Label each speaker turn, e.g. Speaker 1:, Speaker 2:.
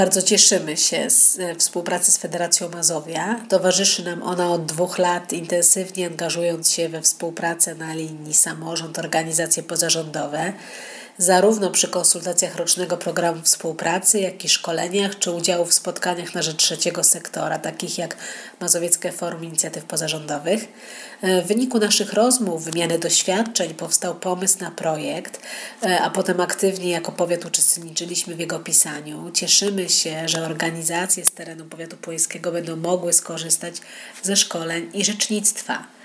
Speaker 1: Bardzo cieszymy się z współpracy z Federacją Mazowia. Towarzyszy nam ona od 2 lat, intensywnie angażując się we współpracę na linii samorząd, organizacje pozarządowe, zarówno przy konsultacjach rocznego programu współpracy, jak i szkoleniach czy udziału w spotkaniach na rzecz trzeciego sektora, takich jak Mazowieckie Forum Inicjatyw Pozarządowych. W wyniku naszych rozmów, wymiany doświadczeń powstał pomysł na projekt, a potem aktywnie jako powiat uczestniczyliśmy w jego pisaniu. Cieszymy się, że organizacje z terenu powiatu pujeskiego będą mogły skorzystać ze szkoleń i rzecznictwa.